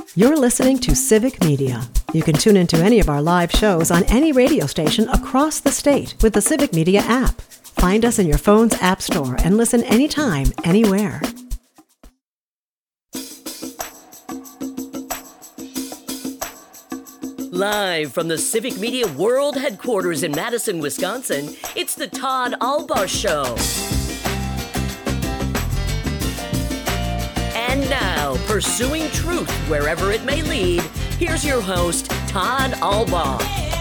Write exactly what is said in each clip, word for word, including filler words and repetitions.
You're listening to Civic Media. You can tune into any of our live shows on any radio station across the state with the Civic Media app. Find us in your phone's app store and listen anytime, anywhere. Live from the Civic Media World Headquarters in Madison, Wisconsin, it's the Todd Albaugh Show. And now, pursuing truth wherever it may lead, here's your host, Todd Albaugh.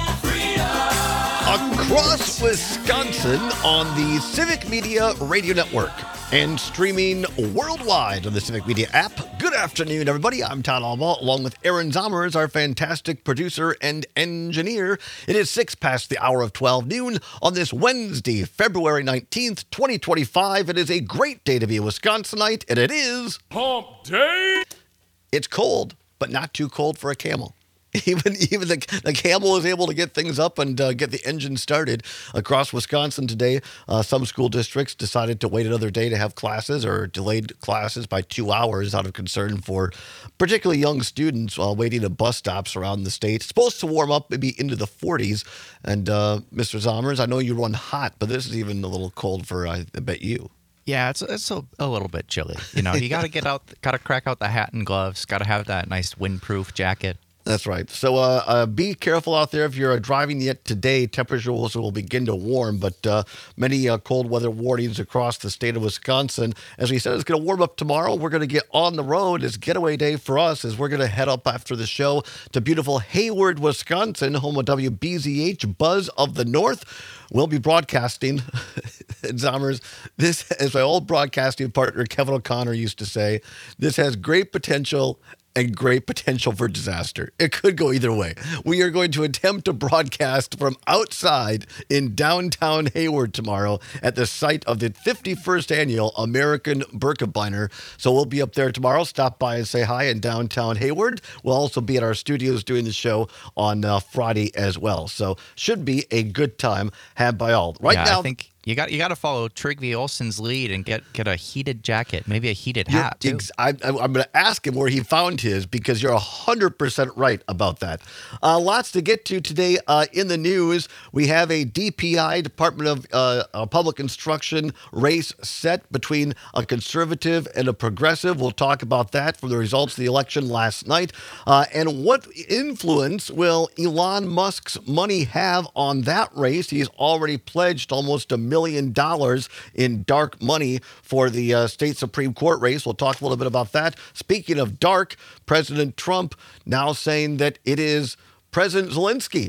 Across Wisconsin on the Civic Media Radio Network and streaming worldwide on the Civic Media app. Good afternoon, everybody. I'm Todd Albaugh, along with Aaron Zommers, our fantastic producer and engineer. It is six past the hour of twelve noon on this Wednesday, February nineteenth, twenty twenty-five. It is a great day to be a Wisconsinite, and it is Hump Day. It's cold, but not too cold for a camel. Even even the, the camel is able to get things up and uh, get the engine started across Wisconsin today. Uh, some school districts decided to wait another day to have classes or delayed classes by two hours out of concern for particularly young students while waiting at bus stops around the state. It's supposed to warm up maybe into the forties. And uh, Mister Zommers, I know you run hot, but this is even a little cold for, I bet you. Yeah, it's it's a, a little bit chilly. You know, you got to get out, got to crack out the hat and gloves, got to have that nice windproof jacket. That's right. So uh, uh, be careful out there if you're uh, driving yet today. Temperatures will, will begin to warm, but uh, many uh, cold weather warnings across the state of Wisconsin. As we said, it's going to warm up tomorrow. We're going to get on the road. It's getaway day for us as we're going to head up after the show to beautiful Hayward, Wisconsin, home of W B Z H, Buzz of the North. We'll be broadcasting. Zommers, this, as my old broadcasting partner Kevin O'Connor used to say, this has great potential and great potential for disaster. It could go either way. We are going to attempt to broadcast from outside in downtown Hayward tomorrow at the site of the fifty-first annual American Birkebeiner. So we'll be up there tomorrow. Stop by and say hi in downtown Hayward. We'll also be at our studios doing the show on uh, Friday as well. So should be a good time had by all. Right yeah, now, I think You got you got to follow Trygve Olsen's lead and get, get a heated jacket, maybe a heated hat, too. Ex- I, I, I'm going to ask him where he found his because you're one hundred percent right about that. Uh, lots to get to today uh, in the news. We have a D P I, Department of uh, uh, Public Instruction, race set between a conservative and a progressive. We'll talk about that from the results of the election last night. Uh, and what influence will Elon Musk's money have on that race? He's already pledged almost a million million dollars in dark money for the uh, state Supreme Court race. We'll talk a little bit about that. Speaking of dark, President Trump now saying that it is President Zelensky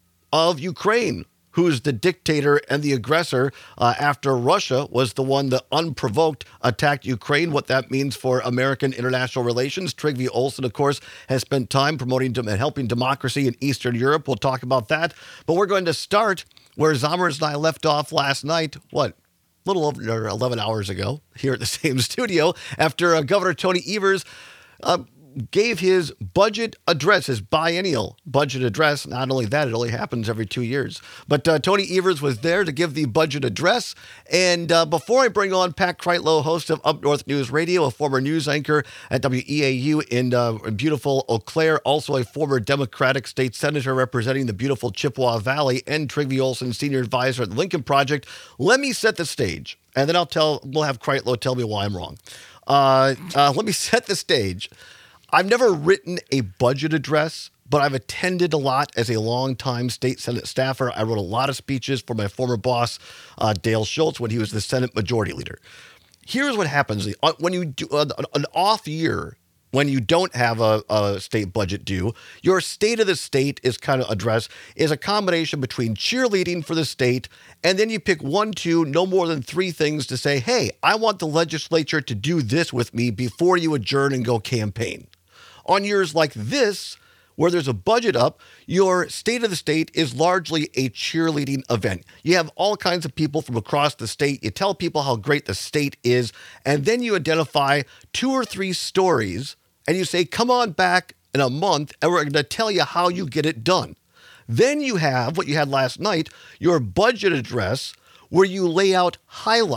of Ukraine who's the dictator and the aggressor uh, after Russia was the one that unprovoked attacked Ukraine, what that means for American international relations. Trygve Olsen, of course, has spent time promoting and helping democracy in Eastern Europe. We'll talk about that. But we're going to start where Zommers and I left off last night, what, a little over eleven hours ago, here at the same studio, after uh, Governor Tony Evers uh, gave his budget address, his biennial budget address. Not only that, it only happens every two years. But uh, Tony Evers was there to give the budget address. And uh, before I bring on Pat Kreitlow, host of Up North News Radio, a former news anchor at W E A U in uh, beautiful Eau Claire, also a former Democratic state senator representing the beautiful Chippewa Valley, and Trygve Olsen, senior advisor at the Lincoln Project, let me set the stage. And then I'll tell, we'll have Kreitlow tell me why I'm wrong. Uh, uh, let me set the stage. I've never written a budget address, but I've attended a lot as a longtime state Senate staffer. I wrote a lot of speeches for my former boss, uh, Dale Schultz, when he was the Senate Majority Leader. Here's what happens. When you do uh, an off year, when you don't have a, a state budget due, your state of the state is kind of address is a combination between cheerleading for the state, and then you pick one, two, no more than three things to say, hey, I want the legislature to do this with me before you adjourn and go campaign. On years like this, where there's a budget up, your state of the state is largely a cheerleading event. You have all kinds of people from across the state. You tell people how great the state is, and then you identify two or three stories, and you say, come on back in a month, and we're going to tell you how you get it done. Then you have what you had last night, your budget address, where you lay out highlights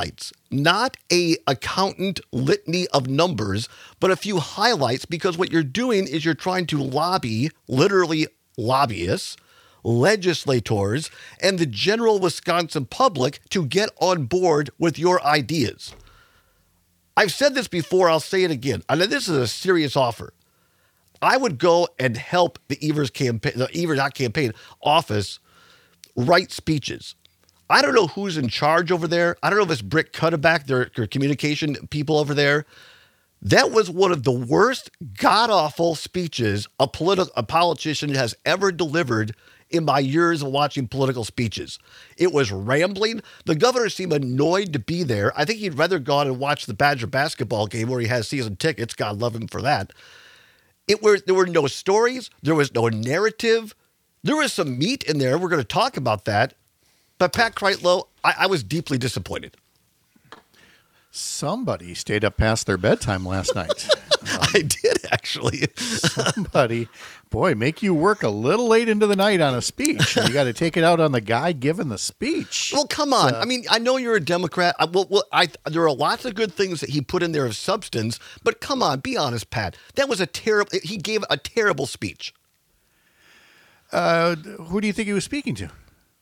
not a accountant litany of numbers, but a few highlights, because what you're doing is you're trying to lobby, literally lobbyists, legislators, and the general Wisconsin public to get on board with your ideas. I've said this before, I'll say it again. I know this is a serious offer. I would go and help the Evers campaign, the Evers not campaign office write speeches. I don't know who's in charge over there. I don't know if it's Britt Cuddeback, their, their communication people over there. That was one of the worst, god-awful speeches a, politi- a politician has ever delivered in my years of watching political speeches. It was rambling. The governor seemed annoyed to be there. I think he'd rather gone and watch the Badger basketball game where he has season tickets. God love him for that. It were, there were no stories. There was no narrative. There was some meat in there. We're going to talk about that. But Pat Kreitlow, I, I was deeply disappointed. Somebody stayed up past their bedtime last night. Um, I did, actually. Somebody, boy, make you work a little late into the night on a speech. You got to take it out on the guy giving the speech. Well, come on. Uh, I mean, I know you're a Democrat. I, well, well, I, there are lots of good things that he put in there of substance, but come on, be honest, Pat. That was a terrible, he gave a terrible speech. Uh, who do you think he was speaking to?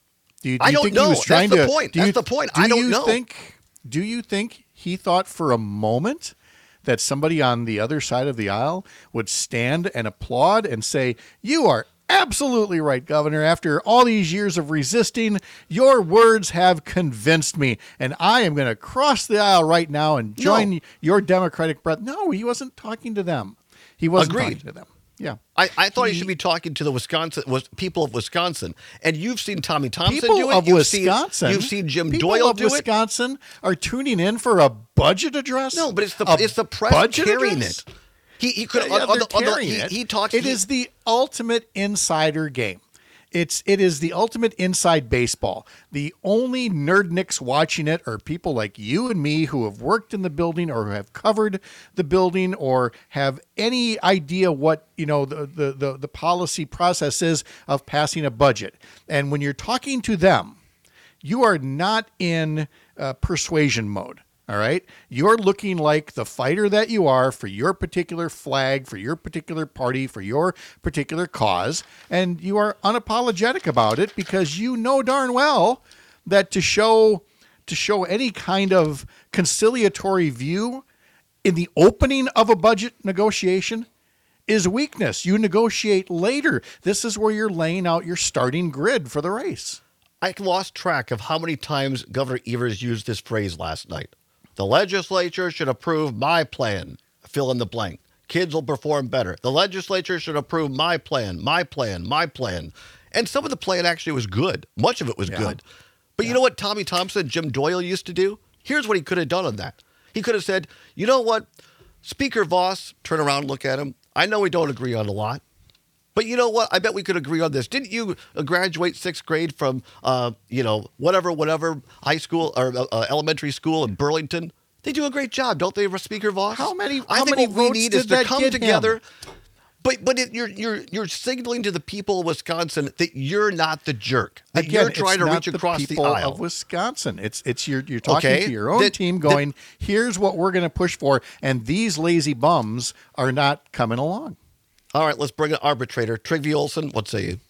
Do you, do I you don't think know. He was trying That's the to, point. Do you, That's the point. Do I don't you know. Think, do you think he thought for a moment that somebody on the other side of the aisle would stand and applaud and say, "You are absolutely right, Governor. After all these years of resisting, your words have convinced me, and I am going to cross the aisle right now and join No. your Democratic breath." No, he wasn't talking to them. He wasn't Agreed. talking to them. Yeah. I, I thought he, He- should be talking to the Wisconsin was people of Wisconsin, and you've seen Tommy Thompson People do it. of you've Wisconsin, seen, you've seen Jim people Doyle of do it. Wisconsin are tuning in for a budget address. No, but it's the A it's the press budget carrying address? it. He he could Yeah, on, on they're the, on the, carrying he, it. he talks. It he- is the ultimate insider game. It's it is the ultimate inside baseball. The only nerdnicks watching it are people like you and me who have worked in the building or who have covered the building or have any idea what you know the the the, the policy process is of passing a budget. And when you're talking to them, you are not in uh, persuasion mode. All right. You're looking like the fighter that you are for your particular flag, for your particular party, for your particular cause. And you are unapologetic about it because you know darn well that to show to show any kind of conciliatory view in the opening of a budget negotiation is weakness. You negotiate later. This is where you're laying out your starting grid for the race. I lost track of how many times Governor Evers used this phrase last night. The legislature should approve my plan. Fill in the blank. Kids will perform better. The legislature should approve my plan, my plan, my plan. And some of the plan actually was good. Much of it was Yeah. good. But you know what Tommy Thompson, Jim Doyle used to do? Here's what he could have done on that. He could have said, you know what? Speaker Voss, turn around and look at him. I know we don't agree on a lot. But you know what? I bet we could agree on this. Didn't you uh, graduate sixth grade from, uh, you know, whatever, whatever high school or uh, uh, elementary school in Burlington? They do a great job, don't they, Speaker Voss? How many- I how think many what we votes need did is to that come get him? together. But but it, you're you're you're signaling to the people of Wisconsin that you're not the jerk. That Again, you're trying it's to not reach the across the people aisle. of Wisconsin. It's it's your you're talking Okay. to your own That- team, that- going, here's what we're going to push for, and these lazy bums are not coming along. All right, let's bring an arbitrator. Trygve Olson, what say you?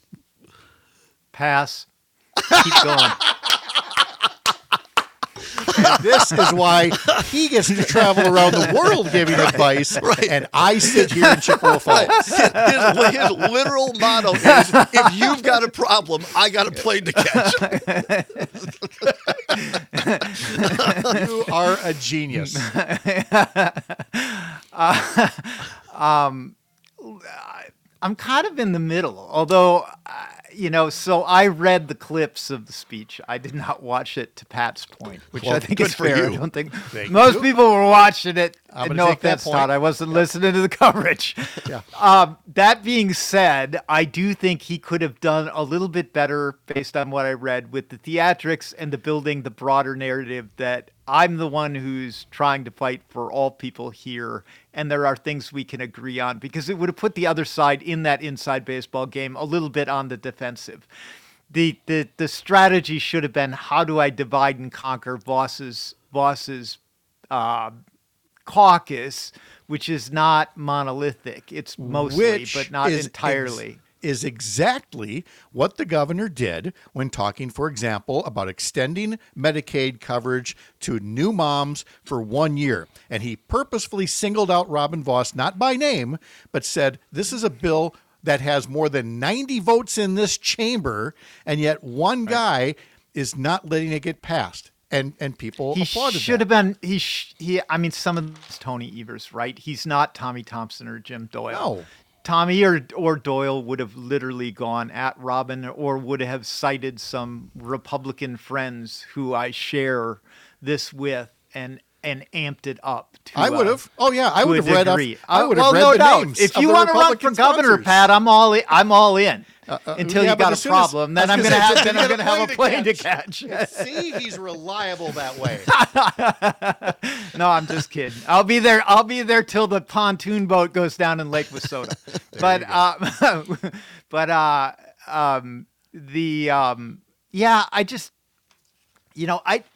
Pass. Keep going. And this is why he gets to travel around the world giving advice, right. and I sit here in Chippewa Falls. His, his literal motto is, if you've got a problem, I got a plane to catch. You are a genius. I'm kind of in the middle, although, uh, you know, so I read the clips of the speech. I did not watch it to Pat's point, which Well, I think good is for fair. you. I don't think Thank most you. people were watching it. I'm And gonna no take that offense, point. Todd, I wasn't listening to the coverage. Yeah. Um, that being said, I do think he could have done a little bit better based on what I read with the theatrics and the building the broader narrative that I'm the one who's trying to fight for all people here, and there are things we can agree on, because it would have put the other side in that inside baseball game a little bit on the defensive. The the the strategy should have been, how do I divide and conquer Voss's Voss's uh, caucus, which is not monolithic. It's mostly, Which but not is entirely. ex- is exactly what the governor did when talking, for example, about extending Medicaid coverage to new moms for one year. And he purposefully singled out Robin Voss, not by name, but said, this is a bill that has more than ninety votes in this chamber, and yet one guy is not letting it get passed. And and people He applauded should that. have been. He. Sh- he. I mean, some of it's Tony Evers, right? He's not Tommy Thompson or Jim Doyle. No. Tommy or or Doyle would have literally gone at Robin, or would have cited some Republican friends who I share this with, and and amped it up. To, I would uh, have. Oh yeah, I to would a have read. Off, degree. I Uh, would have well, read no the doubt. names. If of you the want to run Republican for governor, sponsors. Pat, I'm all in, I'm all in. uh, Until yeah, you but got a as soon as- problem, I then I'm was gonna gonna say, have then you I'm got gonna have a plane to catch. See, he's reliable that way. No, I'm just kidding. I'll be there. I'll be there till the pontoon boat goes down in Lake Wissota. but uh, but uh, um, the um, yeah, I just you know I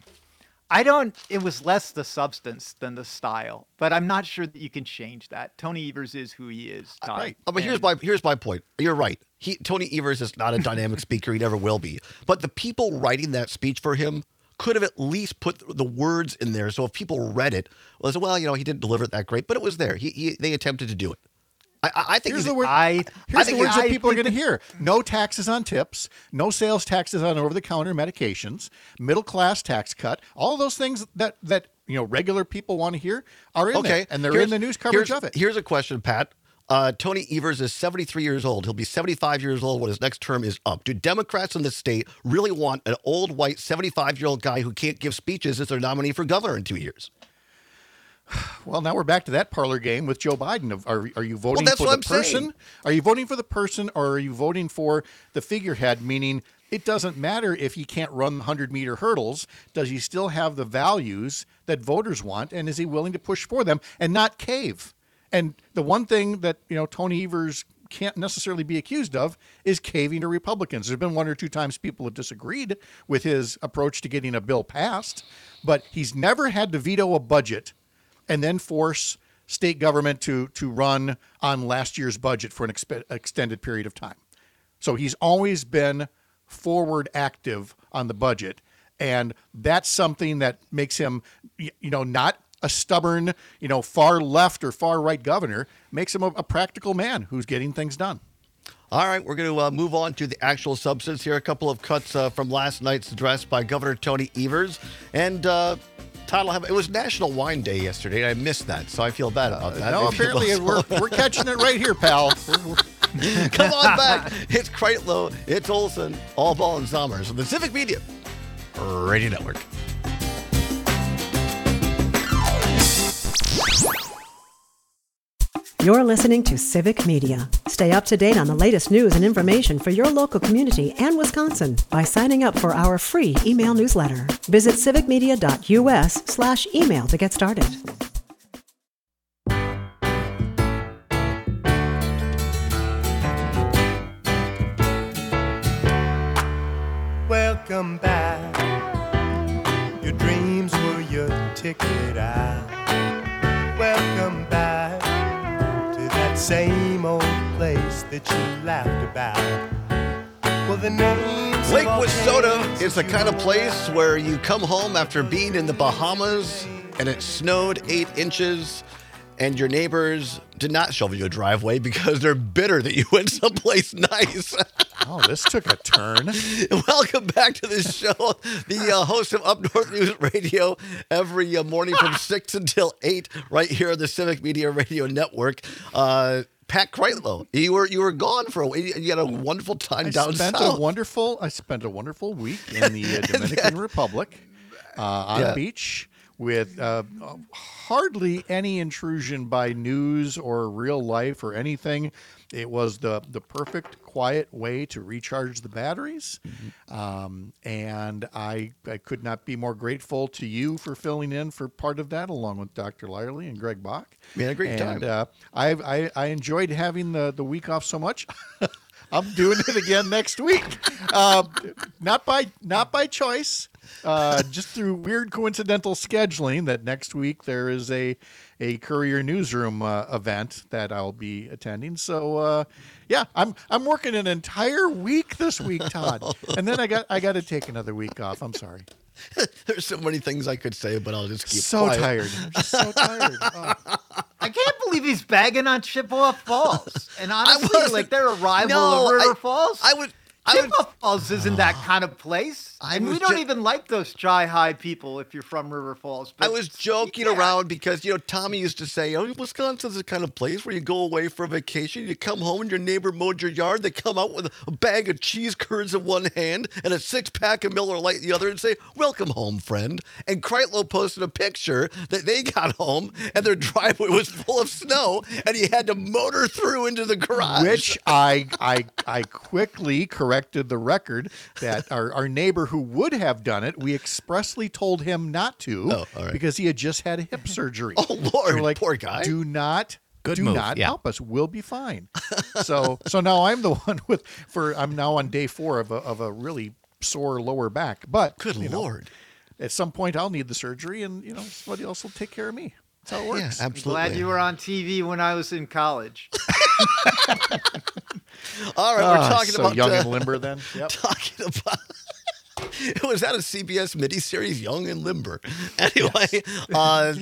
I don't. It was less the substance than the style, but I'm not sure that you can change that. Tony Evers is who he is. Todd. Right. Oh, but here's And- my here's my point. You're right. He Tony Evers is not a dynamic speaker. He never will be. But the people writing that speech for him could have at least put the words in there. So if people read it, well, they said, well, you know, he didn't deliver it that great, but it was there. He, he they attempted to do it. I, I, I think Here's he's- the word. I Here's I the think words I that people are think going to hear: no taxes on tips, no sales taxes on over-the-counter medications, middle-class tax cut. All those things that that you know regular people want to hear are in Okay, there, and they're here's- in the news coverage here's- of it. Here's a question, Pat. Uh, Tony Evers is seventy-three years old. He'll be seventy-five years old when his next term is up. Do Democrats in the state really want an old, white, seventy-five-year-old guy who can't give speeches as their nominee for governor in two years? Well, now we're back to that parlor game with Joe Biden. Of Are are you voting that's for what the I'm person? saying. Are you voting for the person, or are you voting for the figurehead? Meaning, it doesn't matter if he can't run hundred-meter hurdles. Does he still have the values that voters want, and is he willing to push for them and not cave? And the one thing that you know Tony Evers can't necessarily be accused of is caving to Republicans. There's been one or two times people have disagreed with his approach to getting a bill passed, but he's never had to veto a budget and then force state government to to run on last year's budget for an expe- extended period of time. So he's always been forward active on the budget, and that's something that makes him, y- you know, not a stubborn, you know, far left or far right governor. Makes him a, a practical man who's getting things done. All right, we're going to uh, move on to the actual substance here. A couple of cuts uh, from last night's address by Governor Tony Evers. And uh, Todd will have, it was National Wine Day yesterday. I missed that, so I feel bad about that. No, Maybe apparently we'll- we're, we're catching it right here, pal. We're- we're- Come on back. It's Kreitlow, it's Olson, All Ball and Summers on the Civic Media Radio Network. You're listening to Civic Media. Stay up to date on the latest news and information for your local community and Wisconsin by signing up for our free email newsletter. Visit civicmedia.us slash email to get started. Welcome back. Your dreams were your ticket out. Welcome back to that same old place that you laughed about. Well, the names Lake of all Wissota things is the you kind of place remember. where you come home after being in the Bahamas and it snowed eight inches and your neighbors did not shovel your driveway because they're bitter that you went someplace nice. oh, this took a turn. Welcome back to the show. The uh, host of Up North News Radio every uh, morning from six until eight right here on the Civic Media Radio Network. Uh, Pat Kreitlow, you were you were gone for a while. You had a wonderful time I down spent south. a wonderful. I spent a wonderful week in the uh, Dominican Republic uh, on Yeah. a beach with uh, hardly any intrusion by news or real life or anything. It was the the perfect quiet way to recharge the batteries, Mm-hmm. um, and I I could not be more grateful to you for filling in for part of that, along with Doctor Lyerly and Greg Bach. We had a great and, time. Uh, I, I I enjoyed having the the week off so much. I'm doing it again next week. Uh, not by not by choice, uh, just through weird coincidental scheduling. That next week there is a a Courier Newsroom uh, event that I'll be attending. So uh, yeah, I'm I'm working an entire week this week, Todd, and then I got I got to take another week off. I'm sorry. There's so many things I could say, but I'll just keep so quiet. tired. I'm just so tired. Oh. I can't believe he's bagging on Chippewa Falls. And honestly, wasn't- like they're a rival No, of River I- Falls. I would. I would. Chippewa Falls isn't that kind of place. I and we was don't ju- even like those Chi High people if you're from River Falls. I But was joking yeah. around because, you know, Tommy used to say, oh, Wisconsin's the kind of place where you go away for a vacation, you come home and your neighbor mowed your yard, they come out with a bag of cheese curds in one hand and a six-pack of Miller Lite in the other and say, welcome home, friend. And Kreitlow posted a picture that they got home and their driveway was full of snow and he had to motor through into the garage. Which I I I quickly corrected the record that our, our neighbor who would have done it, we expressly told him not to Oh, all right. because he had just had hip surgery. Oh, Lord, So we're like, poor guy. Do not Good do move, not yeah. help us. We'll be fine. so so now I'm the one with for I'm now on day four of a of a really sore lower back. But Good you know, Lord. at some point I'll need the surgery and you know somebody else will take care of me. That's how it Yeah, works. absolutely. Glad you were on T V when I was in college. All right, we're Ah, talking so about young uh, and limber then. Yep. talking about. Was that a C B S miniseries, Young and Limber? Anyway, uh,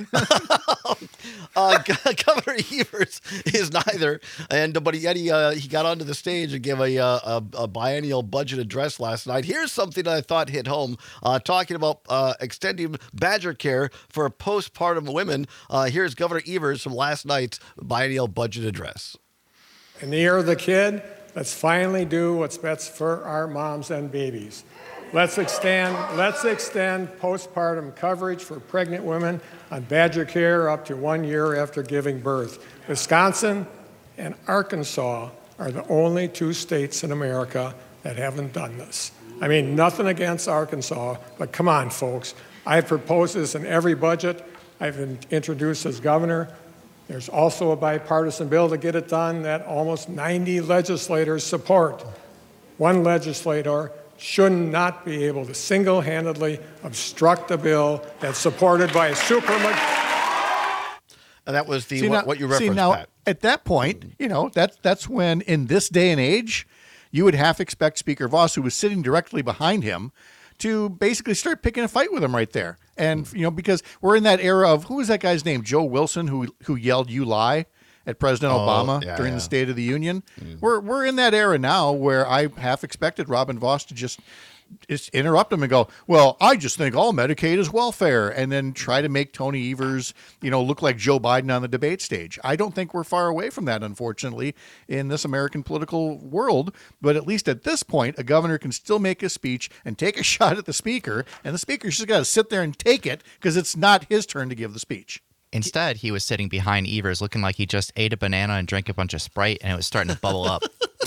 uh, Governor Evers is neither, and but yet he uh, he got onto the stage and gave a, uh, a, a biennial budget address last night. Here's something that I thought hit home, uh, talking about uh, extending Badger care for postpartum women. Uh, here's Governor Evers from last night's biennial budget address. In the year of the kid, let's finally do what's best for our moms and babies. Let's extend, let's extend postpartum coverage for pregnant women on Badger Care up to one year after giving birth. Wisconsin and Arkansas are the only two states in America that haven't done this. I mean, nothing against Arkansas, but come on, folks. I've proposed this in every budget I've been introduced as governor. There's also a bipartisan bill to get it done that almost ninety legislators support. One legislator should not be able to single-handedly obstruct a bill that's supported by a supermajority. And that was the See, what, now- what you see, referenced, now, Pat. at that point, you know, that's that's when in this day and age, you would half expect Speaker Voss, who was sitting directly behind him, to basically start picking a fight with him right there. And you know, because we're in that era of who was that guy's name? Joe Wilson, who who yelled "You lie" at President Oh, Obama yeah, during yeah. the State of the Union. We're we're in that era now where I half expected Robin Voss to just just interrupt him and go, well, I just think all Medicaid is welfare, and then try to make Tony Evers, you know, look like Joe Biden on the debate stage. I don't think we're far away from that, unfortunately, in this American political world. But at least at this point, a governor can still make a speech and take a shot at the speaker, and the speaker's just got to sit there and take it because it's not his turn to give the speech. Instead, he was sitting behind Evers looking like he just ate a banana and drank a bunch of Sprite, and it was starting to bubble up.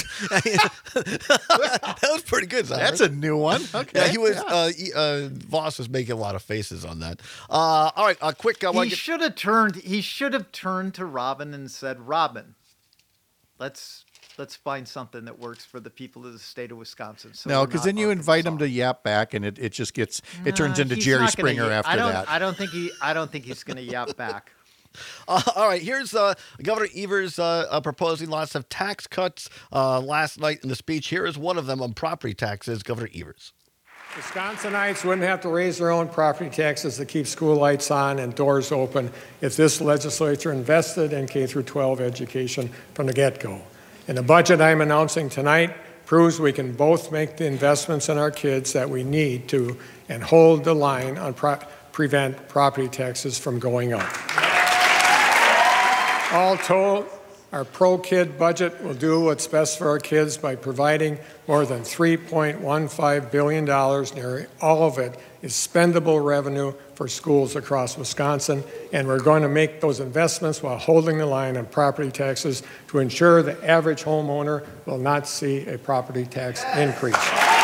That was pretty good, Cyrus. That's a new one. Okay. Yeah, he was. Uh, he, uh, Voss was making a lot of faces on that. Uh, all right, a quick. I He want to get. should have turned. He should have turned to Robin and said, "Robin, let's let's find something that works for the people of the state of Wisconsin." So No, we're because not then you invite him Arkansas." to yap back, and it, it just gets it turns Uh, into he's Jerry not gonna Springer ya- after I don't, that. I don't think he. I don't think he's going to yap back. Uh, all right, here's uh, Governor Evers uh, uh, proposing lots of tax cuts uh, last night in the speech. Here is one of them on property taxes. Governor Evers. Wisconsinites wouldn't have to raise their own property taxes to keep school lights on and doors open if this legislature invested in K through twelve education from the get-go. And the budget I'm announcing tonight proves we can both make the investments in our kids that we need to and hold the line on pro- prevent property taxes from going up. All told, our pro-kid budget will do what's best for our kids by providing more than three point one five billion dollars. Nearly all of it is spendable revenue for schools across Wisconsin, and we're going to make those investments while holding the line on property taxes to ensure the average homeowner will not see a property tax increase.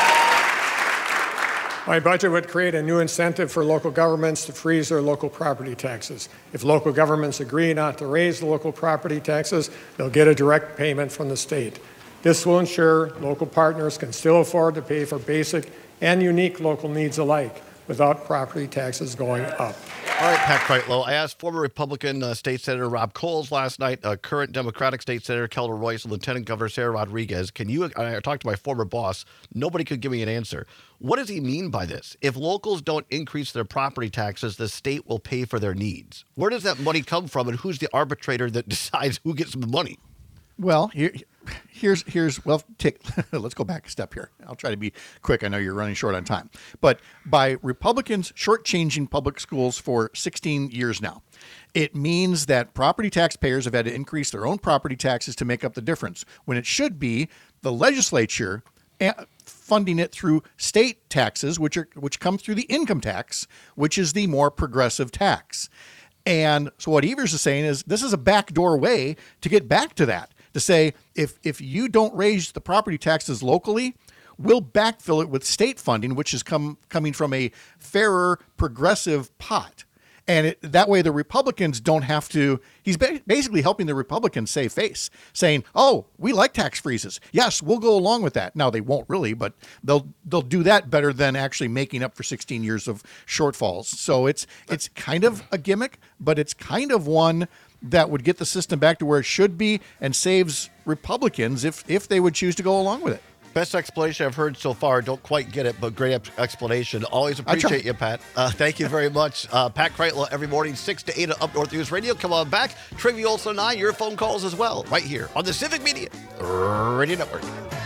My budget would create a new incentive for local governments to freeze their local property taxes. If local governments agree not to raise the local property taxes, they'll get a direct payment from the state. This will ensure local partners can still afford to pay for basic and unique local needs alike without property taxes going up. All right, Pat Kreitlow. I asked former Republican uh, State Senator Rob Coles last night, uh, current Democratic State Senator Kelder Royce, and Lieutenant Governor Sarah Rodriguez. Can you? I talked to my former boss. Nobody could give me an answer. What does he mean by this? If locals don't increase their property taxes, the state will pay for their needs. Where does that money come from, and who's the arbitrator that decides who gets the money? Well, here, here's here's well, take, let's go back a step here. I'll try to be quick. I know you're running short on time. But by Republicans shortchanging public schools for sixteen years now, it means that property taxpayers have had to increase their own property taxes to make up the difference, when it should be the legislature funding it through state taxes, which are which come through the income tax, which is the more progressive tax. And so what Evers is saying is this is a backdoor way to get back to that. To say, if if you don't raise the property taxes locally, we'll backfill it with state funding, which is come coming from a fairer, progressive pot. And it, that way the Republicans don't have to, he's ba- basically helping the Republicans save face, saying, oh, we like tax freezes. Yes, we'll go along with that. Now, they won't really, but they'll they'll do that better than actually making up for sixteen years of shortfalls. So it's it's kind of a gimmick, but it's kind of one that would get the system back to where it should be and saves Republicans if if they would choose to go along with it. Best explanation I've heard so far. Don't quite get it, but great ex- explanation. Always appreciate you, Pat. Uh, thank you very much. Uh, Pat Kreitlow every morning, six to eight on Up North News Radio. Come on back. Trivia Olson and I, your phone calls as well, right here on the Civic Media Radio Network.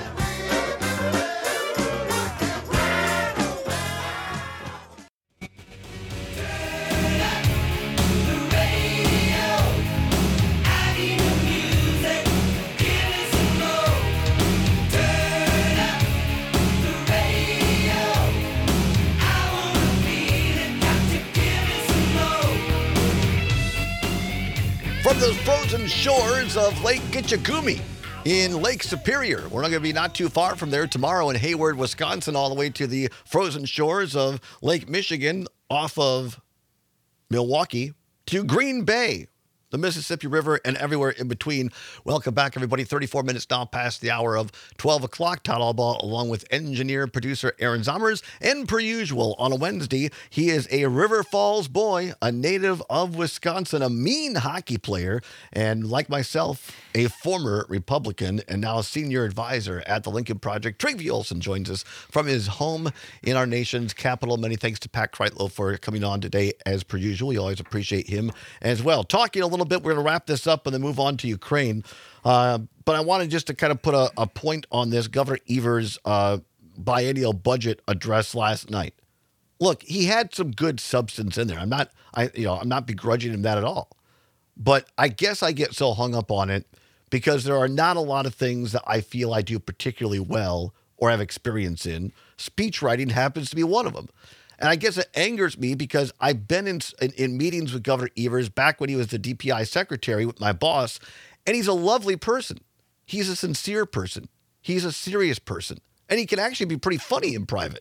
From the frozen shores of Lake Gitchagumi in Lake Superior. We're not going to be not too far from there tomorrow in Hayward, Wisconsin, all the way to the frozen shores of Lake Michigan off of Milwaukee to Green Bay, the Mississippi River, and everywhere in between. Welcome back, everybody. thirty-four minutes now past the hour of twelve o'clock. Todd Albaugh, along with engineer, producer Aaron Zommers. And per usual, on a Wednesday, he is a River Falls boy, a native of Wisconsin, a mean hockey player, and like myself, a former Republican and now a senior advisor at the Lincoln Project. Trevor Olson joins us from his home in our nation's capital. Many thanks to Pat Kreitlow for coming on today, as per usual. We always appreciate him as well. Talking a little bit, we're going to wrap this up and then move on to Ukraine. Uh, but I wanted just to kind of put a, a point on this Governor Evers' uh, biennial budget address last night. Look, he had some good substance in there. I'm not, I you know, I'm not begrudging him that at all. But I guess I get so hung up on it because there are not a lot of things that I feel I do particularly well or have experience in. Speech writing happens to be one of them. And I guess it angers me because I've been in, in, in meetings with Governor Evers back when he was the D P I secretary with my boss, and he's a lovely person. He's a sincere person. He's a serious person. And he can actually be pretty funny in private.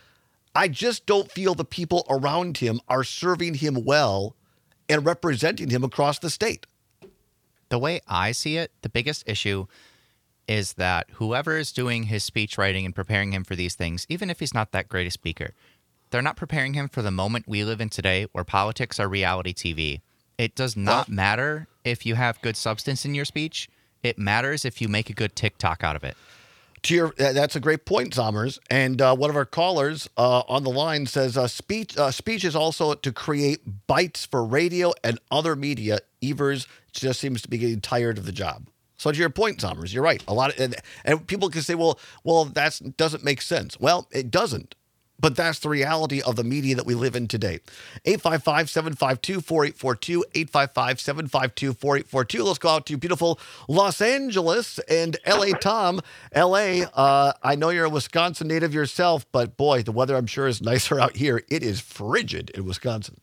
I just don't feel the people around him are serving him well and representing him across the state. The way I see it, the biggest issue is that whoever is doing his speech writing and preparing him for these things, even if he's not that great a speaker, they're not preparing him for the moment we live in today where politics are reality T V. It does not well, matter if you have good substance in your speech. It matters if you make a good TikTok out of it. To your, that's a great point, Zommers. And uh, one of our callers uh, on the line says, uh, speech uh, speech is also to create bites for radio and other media. Evers just seems to be getting tired of the job. So to your point, Zommers, you're right. A lot of, and, and people can say, well, well, that doesn't make sense. Well, it doesn't. But that's the reality of the media that we live in today. eight five five, seven five two, four eight four two, eight five five, seven five two, four eight four two. Let's go out to beautiful Los Angeles and L A. Tom. L A, uh, I know you're a Wisconsin native yourself, but boy, the weather I'm sure is nicer out here. It is frigid in Wisconsin.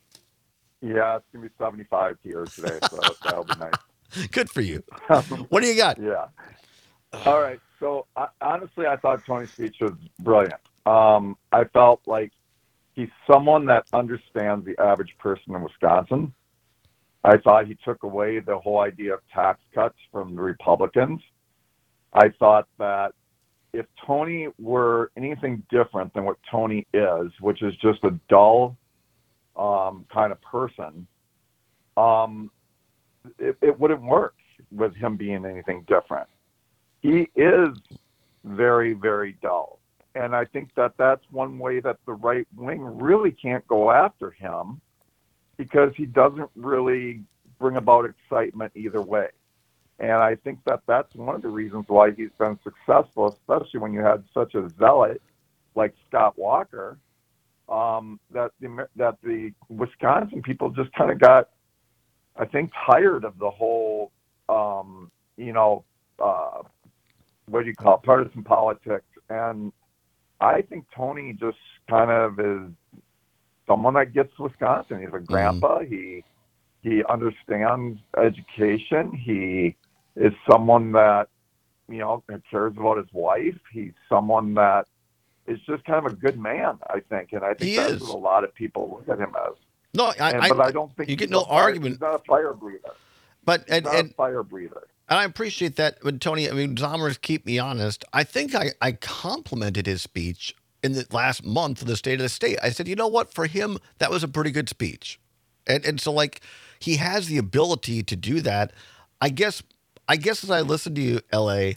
Yeah, it's going to be seventy-five here today, so that'll be nice. Good for you. What do you got? Yeah. All right. So I, honestly, I thought Tony's speech was brilliant. Um, I felt like he's someone that understands the average person in Wisconsin. I thought he took away the whole idea of tax cuts from the Republicans. I thought that if Tony were anything different than what Tony is, which is just a dull um, kind of person, um, it, it wouldn't work with him being anything different. He is very, very dull. And I think that that's one way that the right wing really can't go after him, because he doesn't really bring about excitement either way. And I think that that's one of the reasons why he's been successful, especially when you had such a zealot like Scott Walker, um, that the that the Wisconsin people just kind of got, I think, tired of the whole, um, you know, uh, what do you call it, partisan politics. And I think Tony just kind of is someone that gets Wisconsin. He's a grandpa. Mm. He he understands education. He is someone that, you know, cares about his wife. He's someone that is just kind of a good man, I think. And I think he that's is. what a lot of people look at him as. No, I, and, I, but I don't think you get he's no a fire, argument. He's not a fire breather. But and, he's not and a fire breather. And I appreciate that. But Tony, I mean, Zommers, keep me honest. I think I, I complimented his speech in the last month of the State of the State. I said, you know what? For him, that was a pretty good speech. And and so, like, he has the ability to do that. I guess, I guess as I listen to you, L A,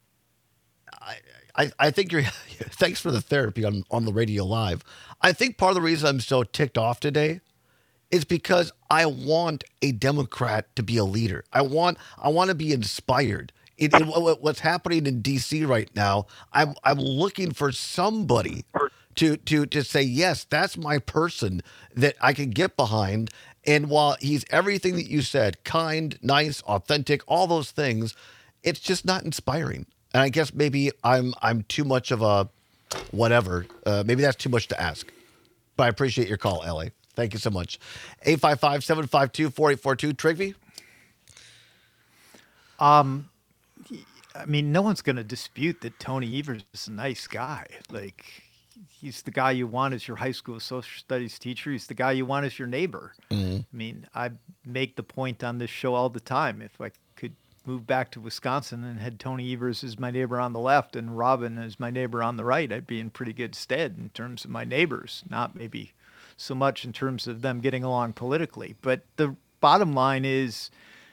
I, I, I think you're, thanks for the therapy on, on the radio live. I think part of the reason I'm so ticked off today is because I want a Democrat to be a leader. I want I want to be inspired. In, in what's happening in D C right now, I'm I'm looking for somebody to to to say, yes, that's my person that I can get behind. And while he's everything that you said, kind, nice, authentic, all those things, it's just not inspiring. And I guess maybe I'm I'm too much of a whatever. Uh, maybe that's too much to ask. But I appreciate your call, L A. Thank you so much. eight five five, seven five two, four eight four two. Trigby? Um, I mean, no one's going to dispute that Tony Evers is a nice guy. Like, he's the guy you want as your high school social studies teacher. He's the guy you want as your neighbor. Mm-hmm. I mean, I make the point on this show all the time. If I could move back to Wisconsin and had Tony Evers as my neighbor on the left and Robin as my neighbor on the right, I'd be in pretty good stead in terms of my neighbors, not maybe so much in terms of them getting along politically. But the bottom line is,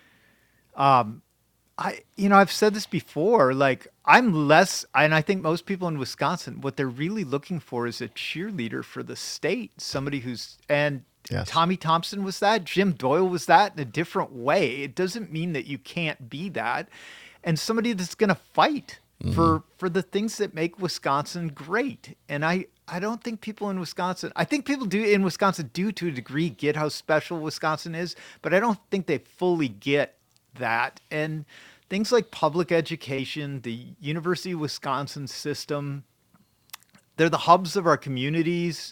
um, I, you know, I've said this before, like, I'm less, and I think most people in Wisconsin, what they're really looking for is a cheerleader for the state, somebody who's, and yes. Tommy Thompson was that, Jim Doyle was that in a different way. It doesn't mean that you can't be that. And somebody that's going to fight mm-hmm. for, for the things that make Wisconsin great. And I, I don't think people in Wisconsin, I think people do in Wisconsin do to a degree get how special Wisconsin is, but I don't think they fully get that. And things like public education, the University of Wisconsin system, they're the hubs of our communities.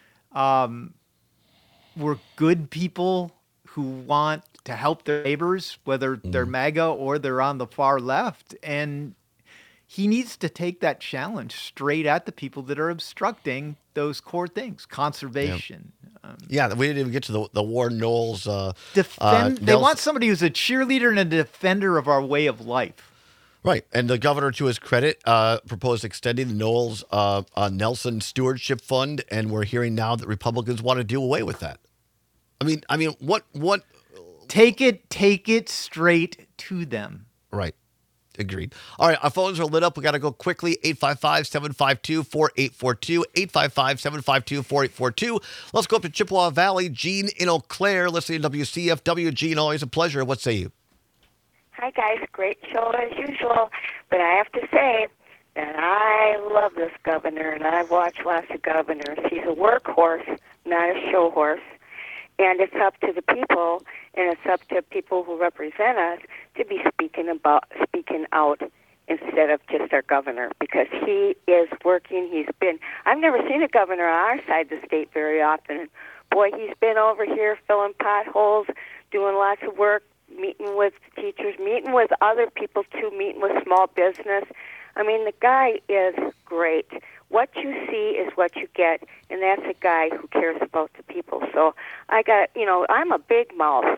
Um, we're good people who want to help their neighbors, whether mm. they're MAGA or they're on the far left. And he needs to take that challenge straight at the people that are obstructing those core things, conservation. Yep. Um, yeah, we didn't even get to the, the Warren Knowles. Uh, defend. Uh, they want somebody who's a cheerleader and a defender of our way of life. Right. And the governor, to his credit, uh, proposed extending the Knowles uh, uh, Nelson Stewardship Fund, and we're hearing now that Republicans want to do away with that. I mean, I mean, what, what? Take it, take it straight to them. Right. Agreed. All right, our phones are lit up. We got to go quickly. eight five five, seven five two, four eight four two. eight five five, seven five two, four eight four two. Let's go up to Chippewa Valley. Gene in Eau Claire, listening to W C F W. Gene, always a pleasure. What say you? Hi, guys. Great show as usual. But I have to say that I love this governor, and I've watched lots of governors. He's a workhorse, not a show horse. And it's up to the people, and it's up to people who represent us to be speaking about, speaking out instead of just our governor, because he is working. He's been, I've never seen a governor on our side of the state very often. Boy, he's been over here filling potholes, doing lots of work, meeting with teachers, meeting with other people too, meeting with small business. I mean, the guy is great. What you see is what you get, and that's a guy who cares about the people. So I got, you know, I'm a big mouth,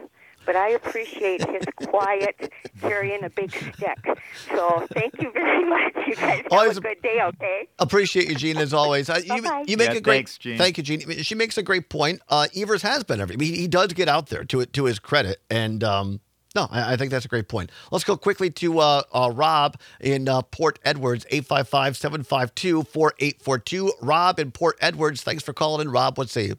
but I appreciate his quiet carrying a big stick. So thank you very much. You guys have Always a good day, okay? Appreciate you, Gene, as always. Uh, you, Bye-bye. you make Yeah, a great. thanks, Gene. Thank you, Gene. She makes a great point. Uh, Evers has been every. He, he does get out there to it to his credit, and um, no, I, I think that's a great point. Let's go quickly to uh, uh, Rob in uh, Port Edwards, eight five five, seven five two, four eight four two. Rob in Port Edwards, thanks for calling in. Rob, what say you?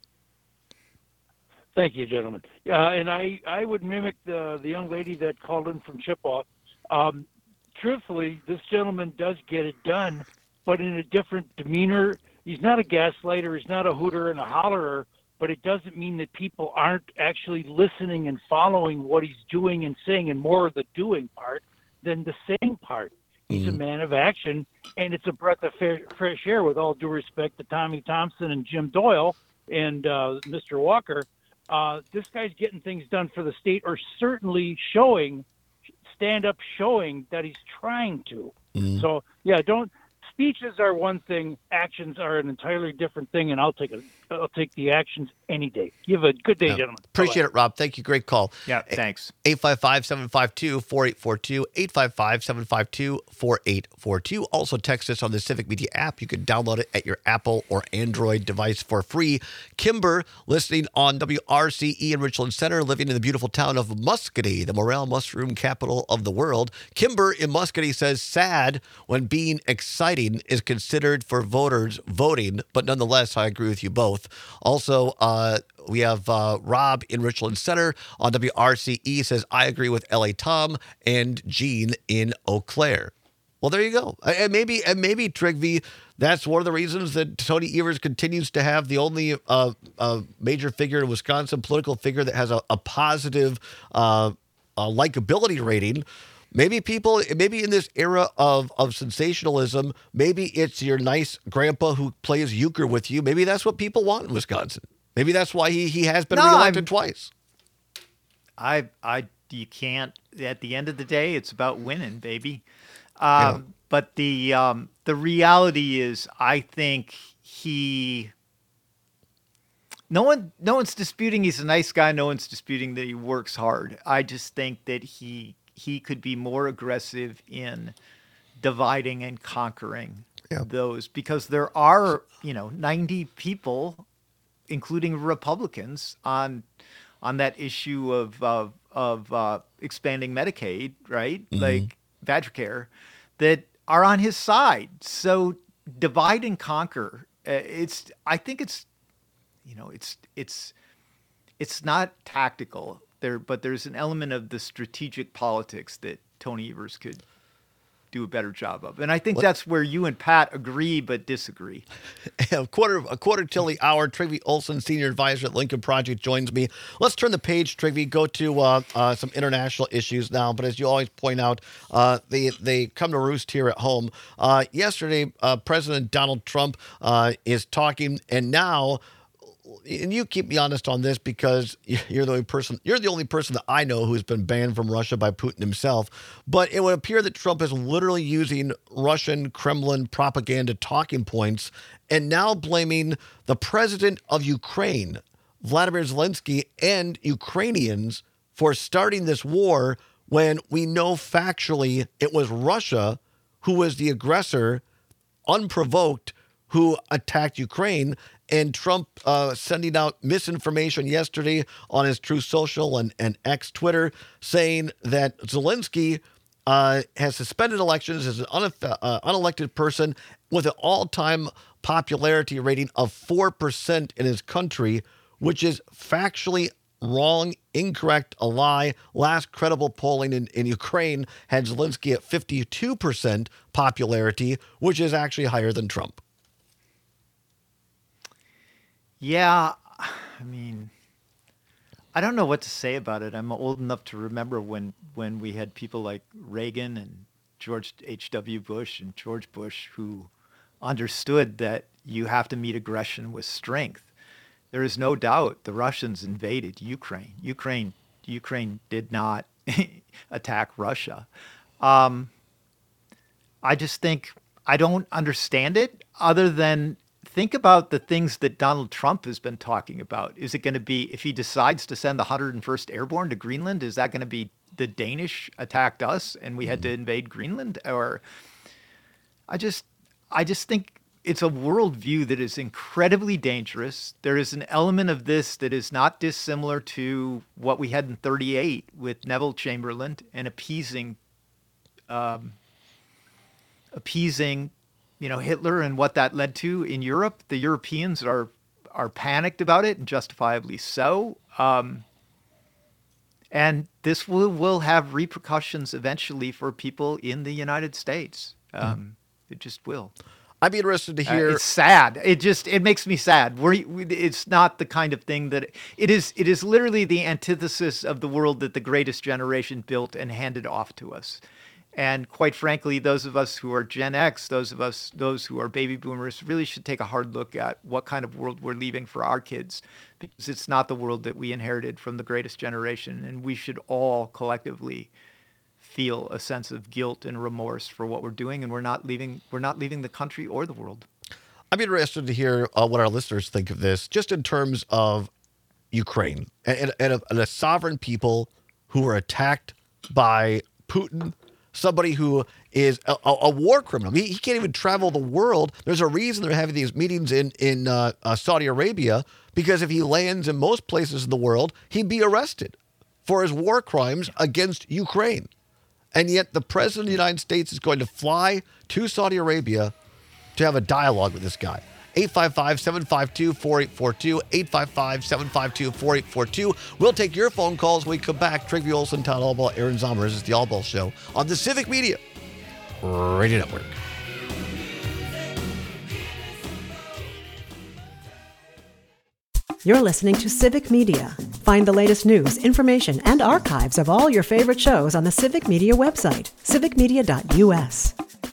Thank you, gentlemen. Uh, and I, I would mimic the the young lady that called in from Chippewa. Um, truthfully, this gentleman does get it done, but in a different demeanor. He's not a gaslighter. He's not a hooter and a hollerer, but it doesn't mean that people aren't actually listening and following what he's doing and saying, and more of the doing part than the saying part. He's mm-hmm. a man of action, and it's a breath of fair, fresh air, with all due respect to Tommy Thompson and Jim Doyle and uh, Mister Walker. Uh, this guy's getting things done for the state, or certainly showing, stand up showing that he's trying to. Mm-hmm. So, yeah, don't. Speeches are one thing, actions are an entirely different thing, and I'll take a, I'll take the actions any day. You have a good day, yeah. gentlemen. Appreciate Bye-bye. it, Rob. Thank you. Great call. Yeah, thanks. eight five five, seven five two, four eight four two, eight five five, seven five two, four eight four two. Also text us on the Civic Media app. You can download it at your Apple or Android device for free. Kimber, listening on W R C E in Richland Center, living in the beautiful town of Muscatee, the morel mushroom capital of the world. Kimber in Muscatee says, sad when being exciting is considered for voters voting, but nonetheless, I agree with you both. Also, uh, we have uh, Rob in Richland Center on W R C E says, I agree with L A Tom and Gene in Eau Claire. Well, there you go. And maybe, and maybe Trigby, that's one of the reasons that Tony Evers continues to have the only uh, uh, major figure in Wisconsin, political figure that has a, a positive uh, uh, likability rating. Maybe people, maybe in this era of, of sensationalism, maybe it's your nice grandpa who plays euchre with you. Maybe that's what people want in Wisconsin. Maybe that's why he, he has been No, reelected I'm- twice. I, I, you can't. At the end of the day, it's about winning, baby. Um, Yeah. But the um, the reality is, I think he. No one, no one's disputing he's a nice guy. No one's disputing that he works hard. I just think that he he could be more aggressive in dividing and conquering Yeah. those, because there are, you know, ninety people, including Republicans, on on that issue of of, of uh, expanding Medicaid, right? Mhm. Like Vajracare, that are on his side. So divide and conquer. Uh, it's I think it's you know it's it's it's not tactical there, but there's an element of the strategic politics that Tony Evers could do a better job of, and I think What- that's where you and Pat agree but disagree. a quarter a quarter till the hour. Trigby Olson, senior advisor at Lincoln Project, joins me. Let's turn the page, Trigby. Go to uh, uh, some international issues now. But as you always point out, uh, they they come to roost here at home. Uh, yesterday, uh, President Donald Trump uh, is talking, and now. And you keep me honest on this, because you're the only person you're the only person that I know who's been banned from Russia by Putin himself. But it would appear that Trump is literally using Russian Kremlin propaganda talking points and now blaming the president of Ukraine, Vladimir Zelensky, and Ukrainians for starting this war, when we know factually it was Russia who was the aggressor, unprovoked, who attacked Ukraine. And Trump uh, sending out misinformation yesterday on his Truth Social and, and X Twitter, saying that Zelensky uh, has suspended elections as an uneff- uh, unelected person with an all-time popularity rating of four percent in his country, which is factually wrong, incorrect, a lie. Last credible polling in, in Ukraine had Zelensky at fifty-two percent popularity, which is actually higher than Trump. Yeah, I mean, I don't know what to say about it. I'm old enough to remember when, when we had people like Reagan and George H W. Bush and George Bush who understood that you have to meet aggression with strength. There is no doubt the Russians invaded Ukraine. Ukraine, Ukraine did not attack Russia. Um, I just think I don't understand it, other than think about the things that Donald Trump has been talking about. Is it going to be, if he decides to send the one hundred first Airborne to Greenland, is that going to be the Danish attacked us and we had to invade Greenland? Or I just, I just think it's a worldview that is incredibly dangerous. There is an element of this that is not dissimilar to what we had in thirty-eight with Neville Chamberlain and appeasing, um, appeasing, you know, Hitler and what that led to in Europe. The Europeans are are panicked about it, and justifiably so. Um, and this will will have repercussions eventually for people in the United States. Um, mm. It just will. I'd be interested to hear. Uh, it's sad. It just it makes me sad. We're, it's not the kind of thing that it is. It is literally the antithesis of the world that the greatest generation built and handed off to us. And quite frankly, those of us who are Gen X, those of us, those who are baby boomers, really should take a hard look at what kind of world we're leaving for our kids, because it's not the world that we inherited from the greatest generation. And we should all collectively feel a sense of guilt and remorse for what we're doing, and we're not leaving. We're not leaving the country or the world. I'm interested to hear uh, what our listeners think of this, just in terms of Ukraine and, and, and, a, and a sovereign people who were attacked by Putin. Somebody who is a, a war criminal. He, he can't even travel the world. There's a reason they're having these meetings in, in uh, uh, Saudi Arabia, because if he lands in most places in the world, he'd be arrested for his war crimes against Ukraine. And yet the president of the United States is going to fly to Saudi Arabia to have a dialogue with this guy. eight five five, seven five two, four eight four two, eight five five, seven five two, four eight four two. We'll take your phone calls when we come back. Trygve Olsen, Todd Albaugh, Aaron Zommers. It's the Albaugh Show on the Civic Media Radio Network. You're listening to Civic Media. Find the latest news, information, and archives of all your favorite shows on the Civic Media website, civic media dot u s.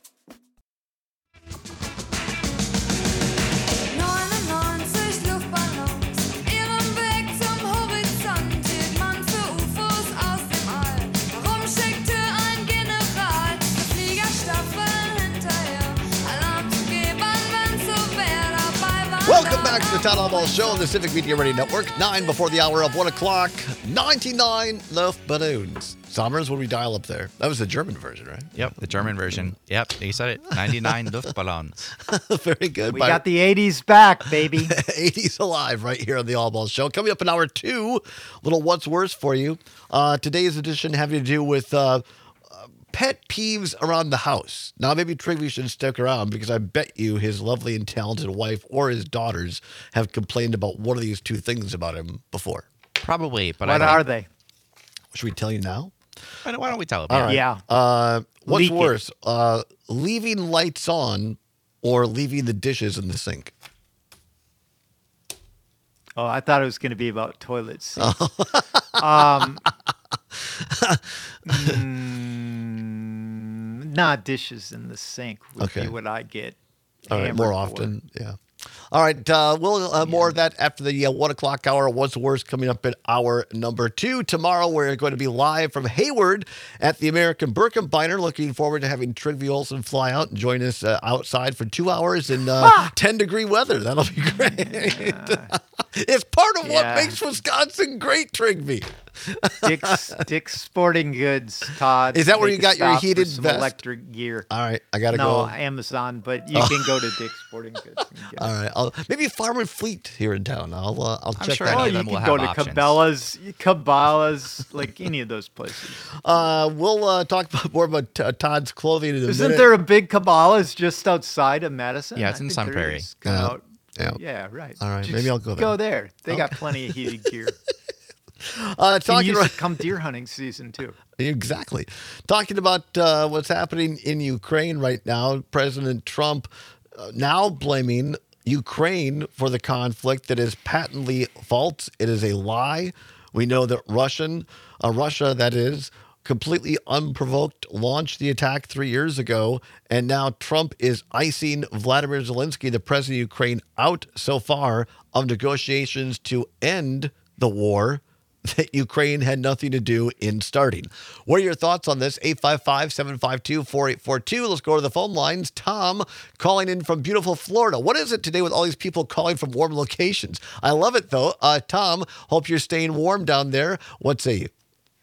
Welcome back to the Todd Albaugh Show on the Civic Media Radio Network. Nine before the hour of one o'clock. ninety-nine Luftballons. Sommers, what do we dial up there? That was the German version, right? Yep, the German version. Yep, you said it. ninety-nine Luftballons. Very good. We By got the eighties back, baby. eighties alive right here on the Albaugh Show. Coming up in hour two, little what's worse for you. Uh, today's edition having to do with uh, pet peeves around the house. Now, maybe Trygve should stick around, because I bet you his lovely and talented wife or his daughters have complained about one of these two things about him before. Probably, but what I are they? Should we tell you now? Why don't, why don't we tell it? All right. Yeah. Uh, what's Leak worse, uh, leaving lights on or leaving the dishes in the sink? Oh, I thought it was going to be about toilet seats. um, mm, not dishes in the sink would Okay. be what I get. All right, more hammered often, yeah. All right, uh, we'll uh, more of that after the uh, one o'clock hour. What's worse coming up at hour number two. Tomorrow we're going to be live from Hayward at the American Birkebeiner. Looking forward to having Trygve Olsen fly out and join us uh, outside for two hours in uh, Ah! ten degree weather. That'll be great. Yeah. It's part of what Yeah. makes Wisconsin great, Trygve. Dick's, Dick's Sporting Goods, Todd. Is that where Make you a got your stop for heated some vest? electric gear? All right, I gotta no, go. Amazon, but you can go to Dick's Sporting Goods. And get All right, I'll, maybe Farm and Fleet here in town. I'll uh, I'll I'm check sure that any Oh, out. of you them will can have go to options. Cabela's, Cabela's, like any of those places. Uh, we'll uh, talk about more about uh, Todd's clothing in a Isn't minute. there a big Cabela's just outside of Madison? Yeah, it's I in think Sun there Prairie. is. Come Yeah. out. Yeah. Yeah, right. All right, Just maybe I'll go there. Go there. They got plenty of heated gear. Uh, Can talking use about, it come deer hunting season too. exactly. Talking about uh, what's happening in Ukraine right now. President Trump uh, now blaming Ukraine for the conflict that is patently false. It is a lie. We know that Russian, uh, Russia, that is, completely unprovoked, launched the attack three years ago, and now Trump is icing Vladimir Zelensky, the president of Ukraine, out so far of negotiations to end the war that Ukraine had nothing to do in starting. What are your thoughts on this? eight five five, seven five two, four eight four two. Let's go to the phone lines. Tom calling in from beautiful Florida. What is it today with all these people calling from warm locations? I love it, though. Uh, Tom, hope you're staying warm down there. What say you?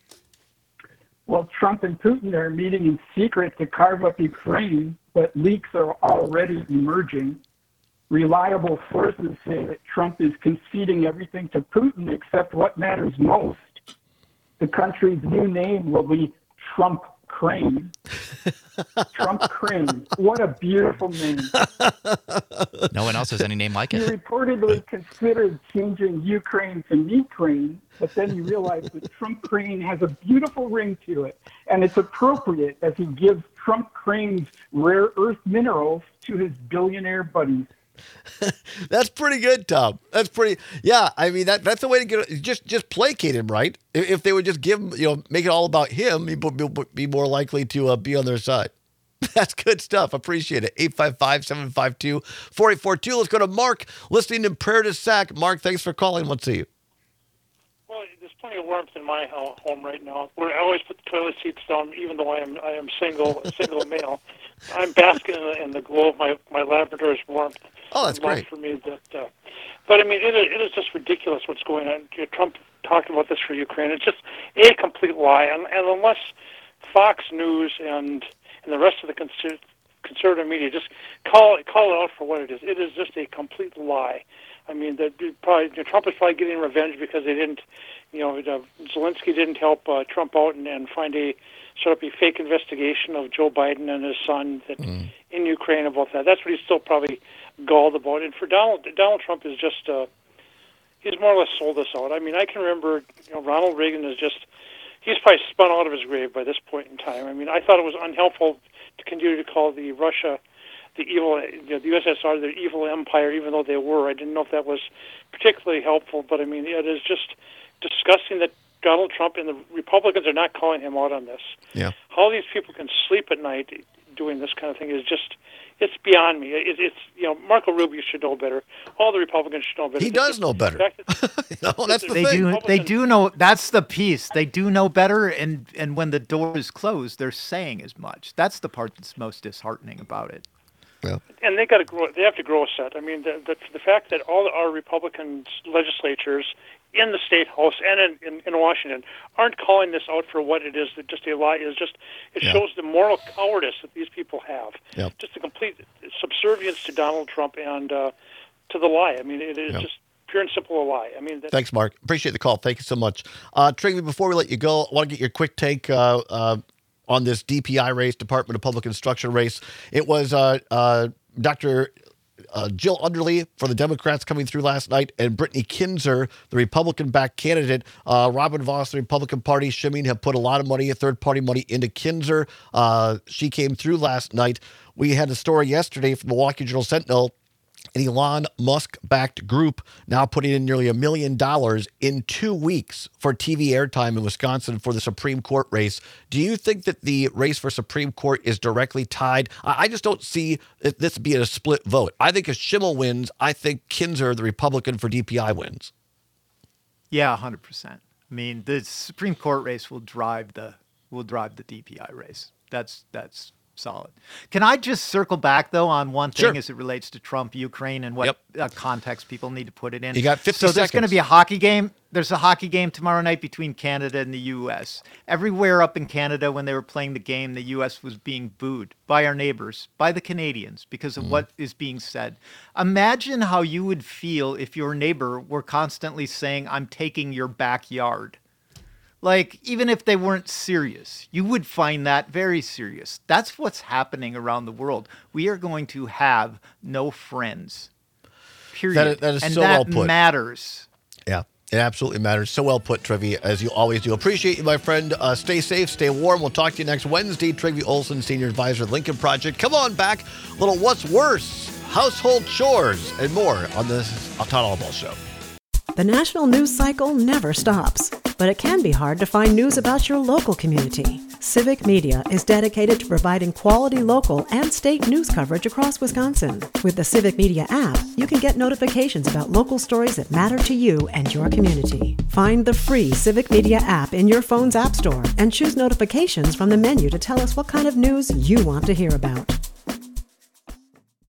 Well, Trump and Putin are meeting in secret to carve up Ukraine, but leaks are already emerging. Reliable sources say that Trump is conceding everything to Putin except what matters most. The country's new name will be Trump Crane. Trump Crane. What a beautiful name. No one else has any name like He it. reportedly considered changing Ukraine to Ukraine, but then he realized that Trump Crane has a beautiful ring to it, and it's appropriate as he gives Trump Crane's rare earth minerals to his billionaire buddies. That's pretty good, Tom. That's pretty. Yeah, I mean that that's the way to get it. Just just placate him, right? If, if they would just give him, you know, make it all about him, he'd be, be more likely to uh, be on their side. That's good stuff. Appreciate it. eight five five, seven five two, four eight four two. Let's go to Mark, listening in Prairie du Sac. Mark, thanks for calling. Let's see you. Well, there's plenty of warmth in my home right now. Where I always put the toilet seats down, even though I am I am single, single male. I'm basking in the, in the glow of my my Labrador's warmth. Oh, that's great for me. That, uh, but I mean, it is, it is just ridiculous what's going on. Trump talked about this for Ukraine. It's just a complete lie, and, and unless Fox News and and the rest of the conser- conservative media just call call it out for what it is, it is just a complete lie. I mean, that probably you know, Trump is probably getting revenge because they didn't, you know, uh, Zelensky didn't help uh, Trump out and, and find a set up a fake investigation of Joe Biden and his son that mm. in Ukraine about that. That's what he's still probably galled about. And for Donald, Donald Trump is just, uh, he's more or less sold us out. I mean, I can remember, you know, Ronald Reagan is just, he's probably spun out of his grave by this point in time. I mean, I thought it was unhelpful to continue to call the Russia the evil, you know, the U S S R the evil empire, even though they were. I didn't know if that was particularly helpful, but I mean, it is just disgusting that Donald Trump and the Republicans are not calling him out on this. Yeah. How these people can sleep at night doing this kind of thing is just, it's beyond me. It, it's, you know, Marco Rubio should know better. All the Republicans should know better. He It's does just know better. the fact that- no, that's the they thing. do they do know. That's the piece. They do know better, and and when the door is closed, they're saying as much. That's the part that's most disheartening about it. Yeah. And they got to grow. They have to grow a set. I mean, the, the, the fact that all our Republican legislatures in the state house and in, in, in Washington aren't calling this out for what it is, that just a lie is just it Yeah. shows the moral cowardice that these people have. Yep. Just a complete subservience to Donald Trump and uh, to the lie. I mean, it is Yep. just pure and simple a lie. I mean, that, Thanks, Mark. Appreciate the call. Thank you so much. Uh, Trigby, before we let you go, I want to get your quick take uh, uh, on this D P I race, Department of Public Instruction race. It was uh, uh, Doctor Uh, Jill Underly for the Democrats coming through last night, and Brittany Kinzer, the Republican-backed candidate. Uh, Robin Voss, the Republican Party, Shimeen have put a lot of money, third-party money, into Kinzer. Uh, she came through last night. We had a story yesterday from the Milwaukee Journal-Sentinel, an Elon Musk-backed group now putting in nearly a million dollars in two weeks for T V airtime in Wisconsin for the Supreme Court race. Do you think that the race for Supreme Court is directly tied? I just don't see this being a split vote. I think if Schimmel wins, I think Kinzer, the Republican for D P I, wins. Yeah, one hundred percent. I mean, the Supreme Court race will drive the will drive the D P I race. That's that's solid. Can I just circle back though on one thing Sure. as it relates to Trump, Ukraine, and what Yep. uh, context people need to put it in? You got fifty So there's going to seconds. be a hockey game. There's a hockey game tomorrow night between Canada and the U S. Everywhere up in Canada, when they were playing the game, the U S was being booed by our neighbors, by the Canadians, because of what is being said. Imagine how you would feel if your neighbor were constantly saying, "I'm taking your backyard." Like, even if they weren't serious, you would find that very serious. That's what's happening around the world. We are going to have no friends. Period. That is- that is and so that well put. matters. Yeah, it absolutely matters. So well put, Trivy, as you always do. Appreciate you, my friend. Uh, stay safe, stay warm. We'll talk to you next Wednesday. Trivy Olson, Senior Advisor, Lincoln Project. Come on back. Little What's Worse, household chores, and more on this Todd Albaugh Show. The national news cycle never stops. but it can be hard to find news about your local community. Civic Media is dedicated to providing quality local and state news coverage across Wisconsin. With the Civic Media app, you can get notifications about local stories that matter to you and your community. Find the free Civic Media app in your phone's app store and choose notifications from the menu to tell us what kind of news you want to hear about.